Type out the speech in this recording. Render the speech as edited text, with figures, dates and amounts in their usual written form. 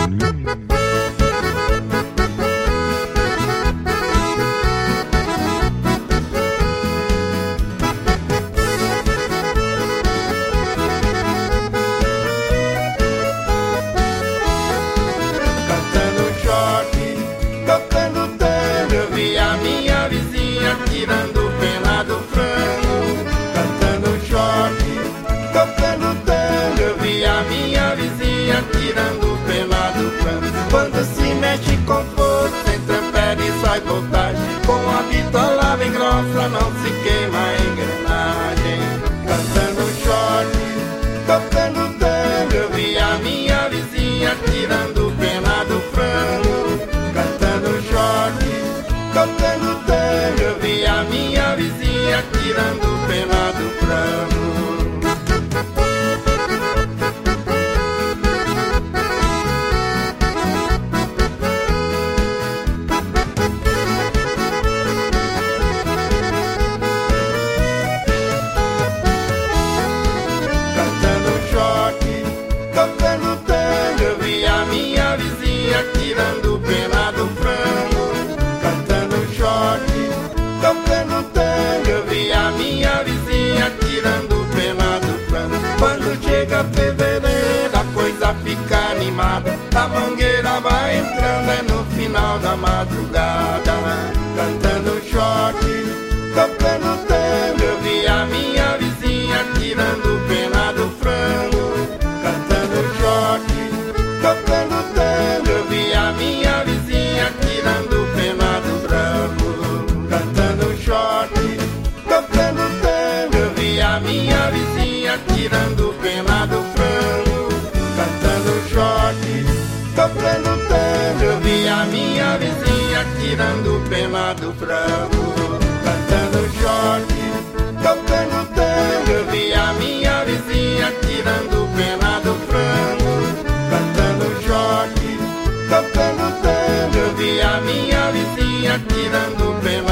Tirando pena do frango, cantando choque, tocando tango. Eu vi a minha vizinha tirando pena do frango. Quando se mexe com força, entra pé e sai voltagem. Com a bitola bem grossa, não se queima a engrenagem. Cantando choque, tocando tango. Eu vi a minha vizinha tirando pena do frango, cantando choque, tocando tango. Eu vi a minha vizinha tirando pena do frango. Cantando choque, tocando tango. Eu vi a minha vizinha tirando pena do frango, cantando choque, tocando tango. Eu vi a minha vizinha tirando pena do frango. Quando chega fevereiro a coisa fica animada, a mangueira vai entrando é no final da madrugada. Cantando choque, tocando tango. Eu vi a minha vizinha tirando pena do frango, cantando choque, tocando tango. Eu vi a minha vizinha tirando pena do frango, cantando choque, tocando tango. Eu vi a minha vizinha tirando pena do frango, cantando choque, tocando tango. Eu vi a minha vizinha tirando pena do frango, cantando choque, tocando tango. Eu vi a minha vizinha tirando pena do frango, cantando choque, tocando tango. Eu vi a minha vizinha tirando pena